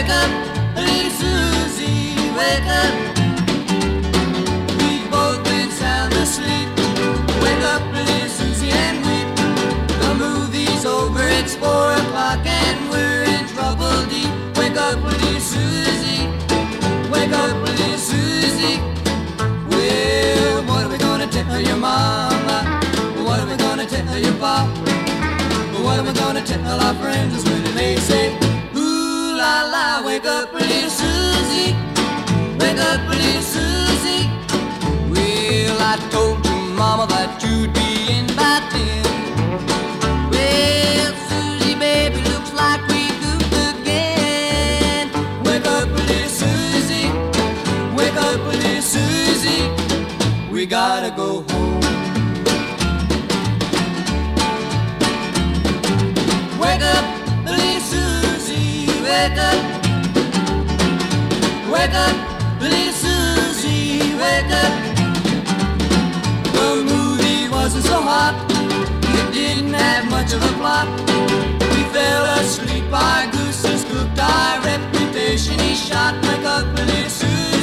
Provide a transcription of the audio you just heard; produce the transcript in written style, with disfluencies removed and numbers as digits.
Wake up, little Susie, wake up. We've both been sound asleep. Wake up, little Susie, and weep. The movie's over, it's 4 o'clock, and we're in trouble deep. Wake up, little Susie, wake up, little Susie. Well, what are we gonna tell your mama? What are we gonna tell your papa? What am I gonna tell our friends when they say, ooh la la, wake up, little Susie, wake up, little Susie. Well, I told your mama that you'd be in by 10. Well, Susie, baby, looks like we goofed again. Wake up, little Susie, wake up, little Susie. We gotta go home. Wake up, little Susie, wake up. Wake up, little Susie, wake up. The movie wasn't so hot, it didn't have much of a plot. We fell asleep, our goose is cooked, our reputation is shot. Wake up, little Susie.